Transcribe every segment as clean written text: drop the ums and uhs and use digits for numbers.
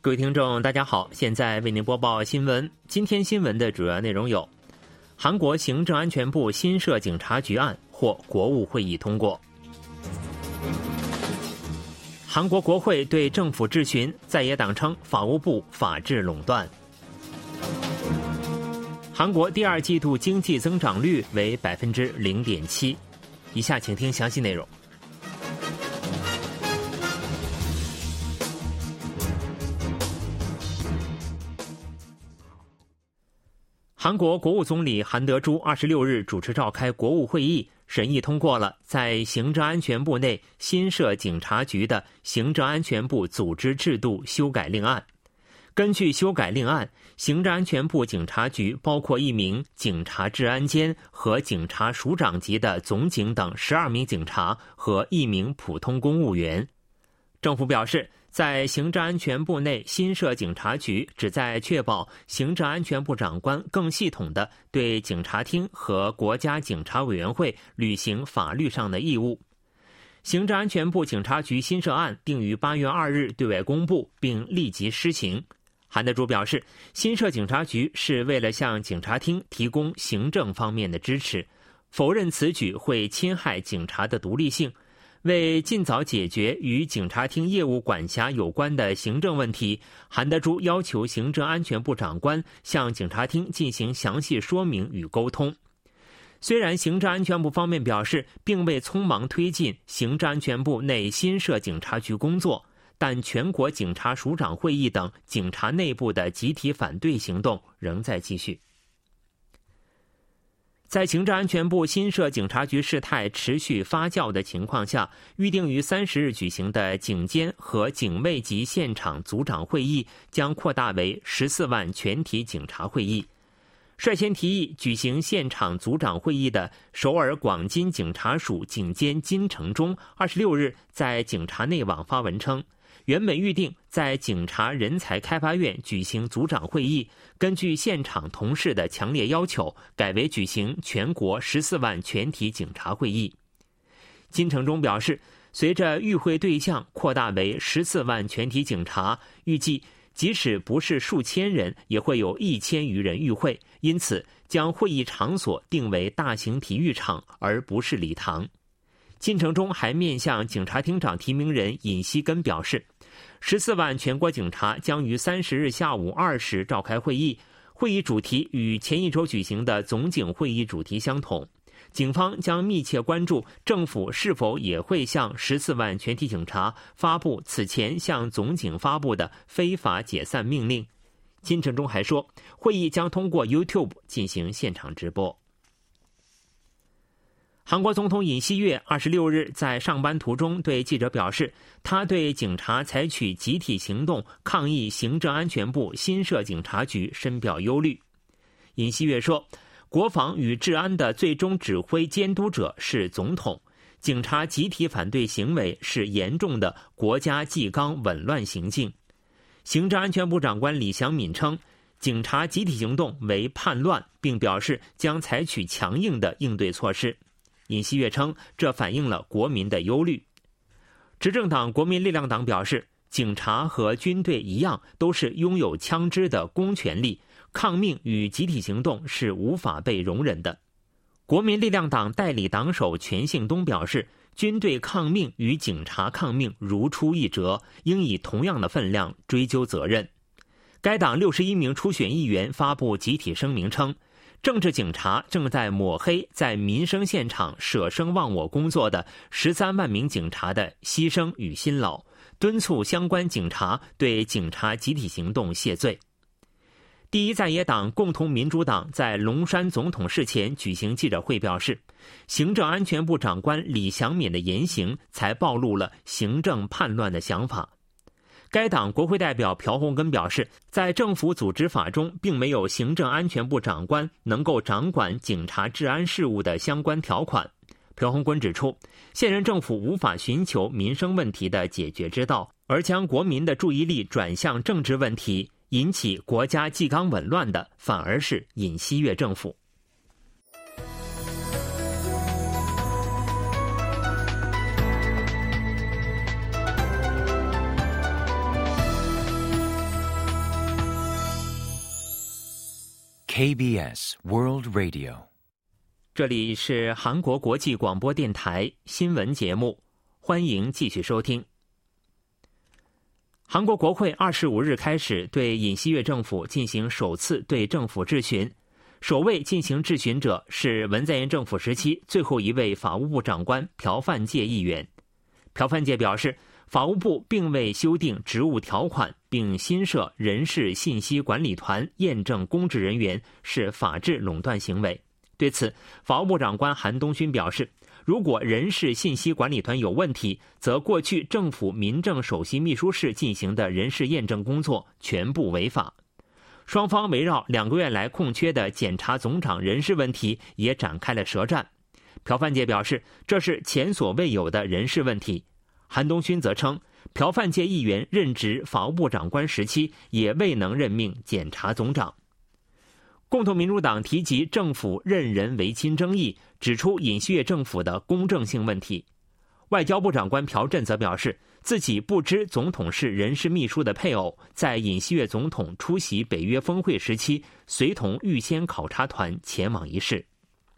各位听众大家好，现在为您播报新闻。今天新闻的主要内容有：韩国行政安全部新设警察局案获国务会议通过；韩国国会对政府质询，在野党称法务部法治垄断；韩国第二季度经济增长率为 0.7%。 以下请听详细内容。韩国国务总理韩德洙26日主持召开国务会议，审议通过了在行政安全部内新设警察局的行政安全部组织制度修改令案。根据修改令案，行政安全部警察局包括1名警察治安监和警察署长级的总警等12名警察和1名普通公务员。政府表示，在行政安全部内新设警察局，旨在确保行政安全部长官更系统地对警察厅和国家警察委员会履行法律上的义务。行政安全部警察局新设案定于8月2日对外公布，并立即施行。韩德洙表示，新设警察局是为了向警察厅提供行政方面的支持，否认此举会侵害警察的独立性。为尽早解决与警察厅业务管辖有关的行政问题，韩德洙要求行政安全部长官向警察厅进行详细说明与沟通。虽然行政安全部方面表示并未匆忙推进行政安全部内新设警察局工作，但全国警察署长会议等警察内部的集体反对行动仍在继续。在行政安全部新设警察局事态持续发酵的情况下，预定于30日举行的警监和警卫级现场组长会议将扩大为14万全体警察会议。率先提议举行现场组长会议的首尔广金警察署警监金成忠26日在警察内网发文称，原本预定在警察人才开发院举行组长会议，根据现场同事的强烈要求，改为举行全国14万全体警察会议。金成忠表示，随着与会对象扩大为14万全体警察，预计即使不是数千人，也会有1000余人与会，因此将会议场所定为大型体育场，而不是礼堂。金成忠还面向警察厅长提名人尹锡根表示，14万全国警察将于30日下午2时召开会议，会议主题与前一周举行的总警会议主题相同。警方将密切关注政府是否也会向14万全体警察发布此前向总警发布的非法解散命令。金成忠还说，会议将通过 YouTube 进行现场直播。韩国总统尹锡悦26日在上班途中对记者表示，他对警察采取集体行动抗议行政安全部新设警察局深表忧虑。尹锡悦说，国防与治安的最终指挥监督者是总统，警察集体反对行为是严重的国家纪纲紊乱行径。行政安全部长官李祥敏称，警察集体行动为叛乱，并表示将采取强硬的应对措施。尹锡悦称，这反映了国民的忧虑。执政党国民力量党表示，警察和军队一样，都是拥有枪支的公权力，抗命与集体行动是无法被容忍的。国民力量党代理党首全信东表示，军队抗命与警察抗命如出一辙，应以同样的分量追究责任。该党61名初选议员发布集体声明称，政治警察正在抹黑在民生现场舍生忘我工作的13万名警察的牺牲与辛劳，敦促相关警察对警察集体行动谢罪。第一在野党共同民主党在龙山总统室前举行记者会表示，行政安全部长官李祥敏的言行才暴露了行政叛乱的想法。该党国会代表朴洪根表示，在政府组织法中并没有行政安全部长官能够掌管警察治安事务的相关条款。朴洪根指出，现任政府无法寻求民生问题的解决之道，而将国民的注意力转向政治问题，引起国家纪纲紊乱的反而是尹锡悦政府。 KBS World Radio。 这里是韩国国际广播电台新闻节目，欢迎继续收听。韩国国会25日开始对尹锡悦政府进行首次对政府质询，首位进行质询者是文在寅政府时期最后一位法务部长官朴范介议员。朴范介表示，法务部并未修订职务条款，并新设人事信息管理团验证公职人员是法治垄断行为。对此，法务部长官韩东勋表示，如果人事信息管理团有问题，则过去政府民政首席秘书室进行的人事验证工作全部违法。双方围绕2个月来空缺的检察总长人事问题也展开了舌战。朴范介表示，这是前所未有的人事问题。韩东勋则称，朴范介议员任职法务部长官时期也未能任命检察总长。共同民主党提及政府任人唯亲争议，指出尹锡悦政府的公正性问题。外交部长官朴振则表示，自己不知总统室人事秘书的配偶在尹锡悦总统出席北约峰会时期随同预先考察团前往一事。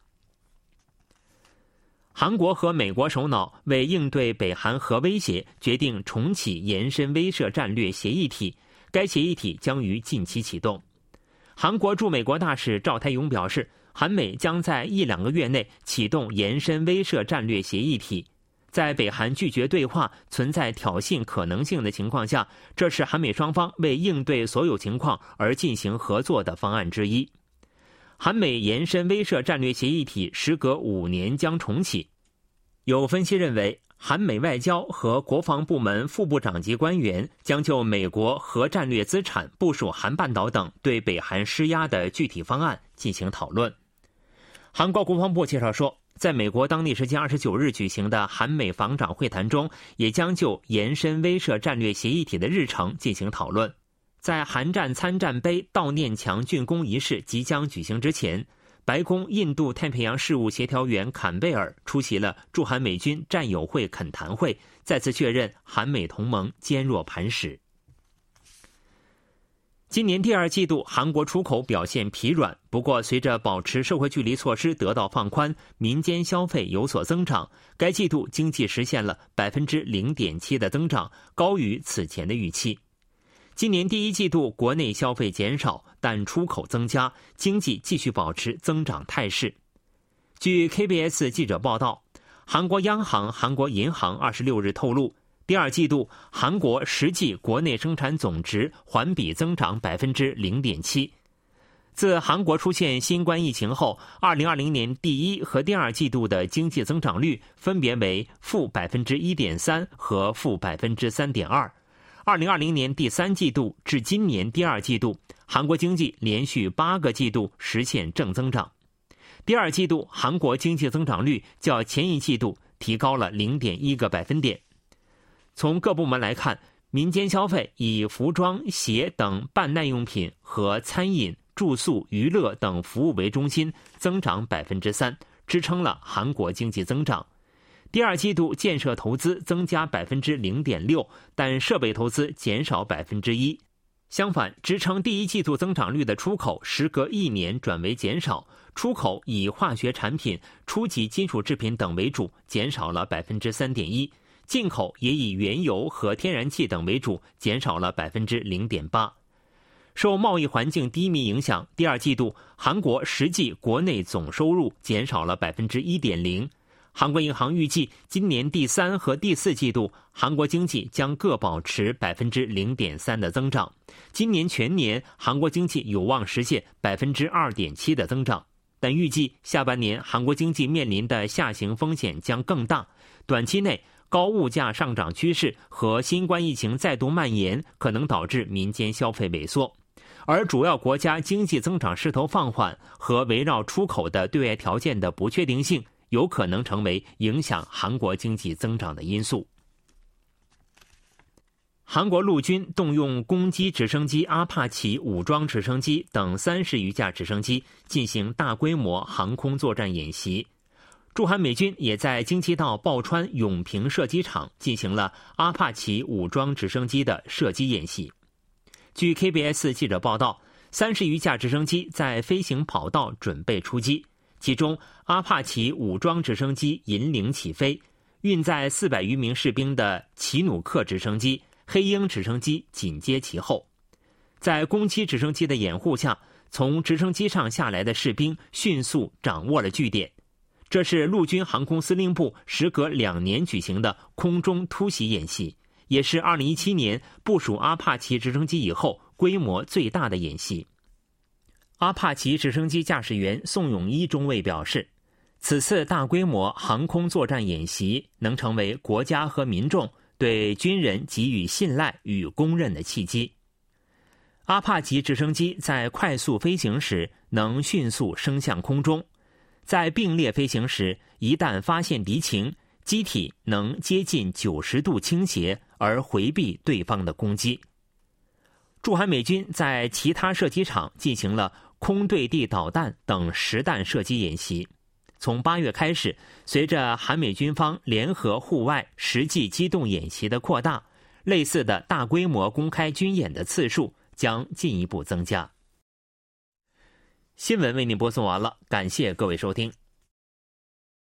韩国和美国首脑为应对北韩核威胁，决定重启延伸威慑战略协议体，该协议体将于近期启动。韩国驻美国大使赵泰勇表示，韩美将在1-2个月内启动延伸威慑战略协议体。在北韩拒绝对话、存在挑衅可能性的情况下，这是韩美双方为应对所有情况而进行合作的方案之一。韩美延伸威慑战略协议体时隔5年将重启。有分析认为，韩美外交和国防部门副部长级官员将就美国核战略资产部署韩半岛等对北韩施压的具体方案进行讨论。韩国国防部介绍说，在美国当地时间29日举行的韩美防长会谈中，也将就延伸威慑战略协议体的日程进行讨论。在韩战参战杯悼念墙竣工仪式即将举行之前，白宫印度太平洋事务协调员坎贝尔出席了驻韩美军战友会恳谈会，再次确认韩美同盟坚若磐石。今年第2季度韩国出口表现疲软，不过随着保持社会距离措施得到放宽，民间消费有所增长，该季度经济实现了 0.7% 的增长，高于此前的预期。今年第1季度国内消费减少，但出口增加，经济继续保持增长态势。据 KBS 记者报道，韩国央行、韩国银行26日透露，第2季度韩国实际国内生产总值环比增长 0.7%。自韩国出现新冠疫情后，2020年第1和第2季度的经济增长率分别为-1.3% 和-3.2%。2020年第3季度至今年第2季度，韩国经济连续8个季度实现正增长。第2季度韩国经济增长率较前一季度提高了 0.1个百分点。从各部门来看，民间消费以服装、鞋等半耐用品和餐饮、住宿、娱乐等服务为中心，增长 3%， 支撑了韩国经济增长。第2季度建设投资增加 0.6%， 但设备投资减少 1%。 相反，支撑第1季度增长率的出口时隔1年转为减少，出口以化学产品、初级金属制品等为主，减少了 3.1%， 进口也以原油和天然气等为主，减少了 0.8%。 受贸易环境低迷影响，第2季度韩国实际国内总收入减少了 1.0%。韩国银行预计，今年第3和第4季度，韩国经济将各保持 0.3% 的增长。今年全年，韩国经济有望实现 2.7% 的增长。但预计下半年韩国经济面临的下行风险将更大。短期内，高物价上涨趋势和新冠疫情再度蔓延，可能导致民间消费萎缩。而主要国家经济增长势头放缓和围绕出口的对外条件的不确定性，有可能成为影响韩国经济增长的因素。韩国陆军动用攻击直升机阿帕奇武装直升机等30余架直升机进行大规模航空作战演习。驻韩美军也在京畿道抱川永平射击场进行了阿帕奇武装直升机的射击演习。据 KBS 记者报道， 30余架直升机在飞行跑道准备出击，其中阿帕奇武装直升机引领起飞，运载400余名士兵的奇努克直升机、黑鹰直升机紧接其后。在攻击直升机的掩护下，从直升机上下来的士兵迅速掌握了据点。这是陆军航空司令部时隔2年举行的空中突袭演习，也是2017年部署阿帕奇直升机以后规模最大的演习。阿帕奇直升机驾驶员宋永一中尉表示，此次大规模航空作战演习能成为国家和民众对军人给予信赖与公认的契机。阿帕奇直升机在快速飞行时能迅速升向空中，在并列飞行时，一旦发现敌情，机体能接近90度倾斜而回避对方的攻击。驻韩美军在其他射击场进行了空对地导弹等实弹射击演习。从8月开始，随着韩美军方联合户外实际机动演习的扩大，类似的大规模公开军演的次数将进一步增加。新闻为您播送完了，感谢各位收听。